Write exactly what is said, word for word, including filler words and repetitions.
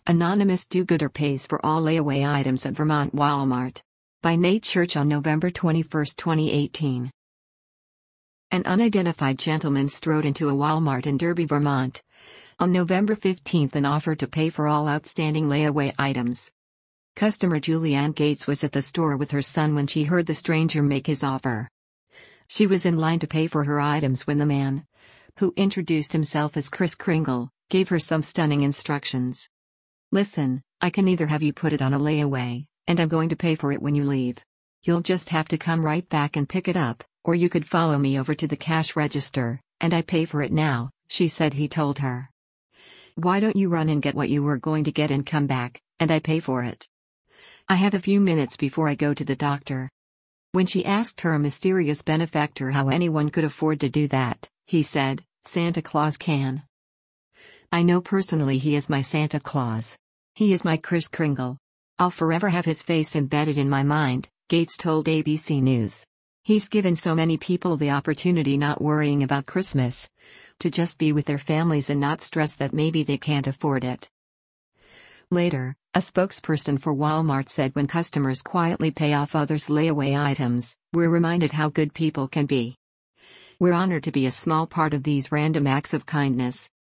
Anonymous do-gooder pays for all layaway items at Vermont Walmart. By Nate Church on November twenty-first, twenty eighteen. An unidentified gentleman strode into a Walmart in Derby, Vermont, on November fifteenth and offered to pay for all outstanding layaway items. Customer Julianne Gates was at the store with her son when she heard the stranger make his offer. She was in line to pay for her items when the man, who introduced himself as Kris Kringle, gave her some stunning instructions. "Listen, I can either have you put it on a layaway, and I'm going to pay for it when you leave. You'll just have to come right back and pick it up, or you could follow me over to the cash register, and I pay for it now," she said he told her. "Why don't you run and get what you were going to get and come back, and I pay for it? I have a few minutes before I go to the doctor." When she asked her mysterious benefactor how anyone could afford to do that, he said, "Santa Claus can. I know personally he is my Santa Claus. He is my Kris Kringle. I'll forever have his face embedded in my mind," Gates told A B C News. "He's given so many people the opportunity, not worrying about Christmas, to just be with their families and not stress that maybe they can't afford it." Later, a spokesperson for Walmart said when customers quietly pay off others' layaway items, "We're reminded how good people can be. We're honored to be a small part of these random acts of kindness."